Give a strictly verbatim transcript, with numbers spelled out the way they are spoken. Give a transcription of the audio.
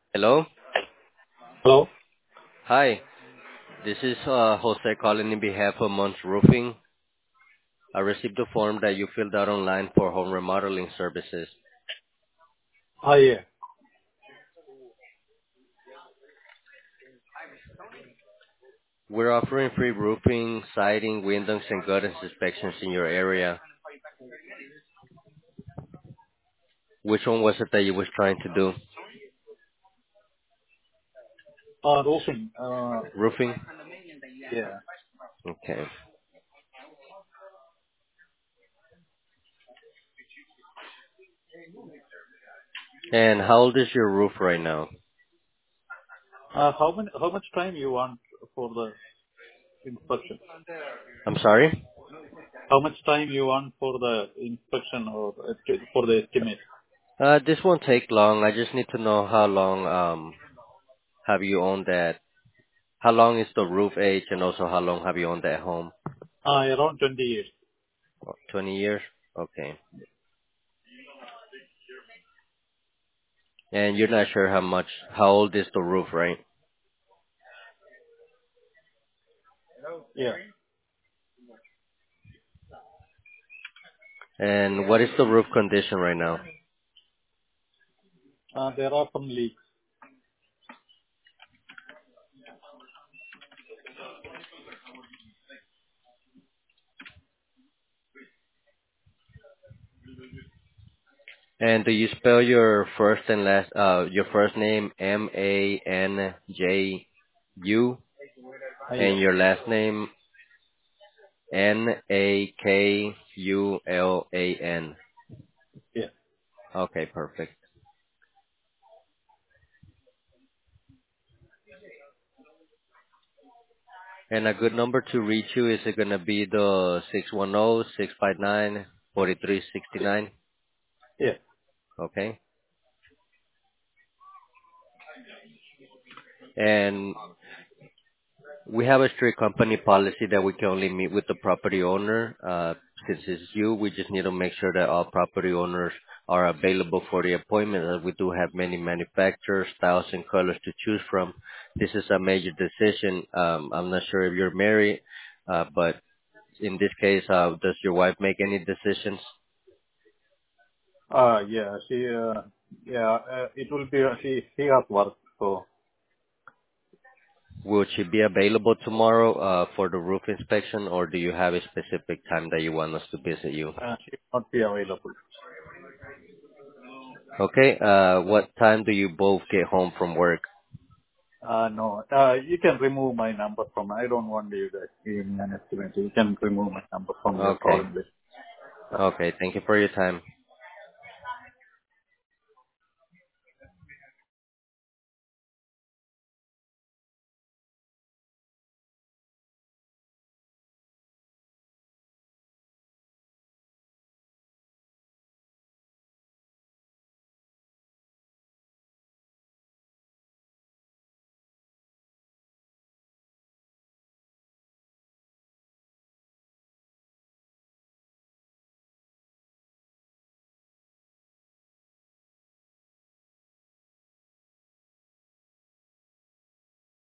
Hello. Hello? Hi. This is uh, Jose calling in behalf of Mons Roofing. I received a form that you filled out online for home remodeling services. Ah, yeah. We're offering free roofing, siding, windows, and gutters inspections in your area. Which one was it that you was trying to do? Uh, roofing. Uh, Roofing? yeah. Okay. And how old is your roof right now? Uh, how many, how much time you want for the inspection? I'm sorry? How much time you want for the inspection or esti- for the estimate? Uh, this won't take long. I just need to know how long um have you owned that. How long is the roof age, and also how long have you owned that home? Uh, around twenty years. twenty years? Okay. And you're not sure how much, how old is the roof, right? Yeah. And what is the roof condition right now? Uh, there are some leaks. And do you spell your first and last, uh, your first name M A N J U Ah, and yeah. your last name N A K U L A N? Yeah. Okay, perfect. And a good number to reach you, is it gonna be the six one zero, six five nine, four three six nine? Yeah. Okay. And we have a strict company policy that we can only meet with the property owner. Uh, since it's you, we just need to make sure that all property owners are available for the appointment. As we do have many manufacturers, styles, and colors to choose from. This is a major decision. Um, I'm not sure if you're married, uh, but in this case, uh, does your wife make any decisions? Ah, yeah. She, uh, yeah, uh, it will be, uh, she, she has work, so, Will she be available tomorrow uh, for the roof inspection, or do you have a specific time that you want us to visit you? uh, she will not be available. Okay. Uh, what time do you both get home from work? Uh, no, uh, you can remove my number from, I don't want you guys giving me an estimate. You can remove my number from your Okay. calling list. Okay. Thank you for your time.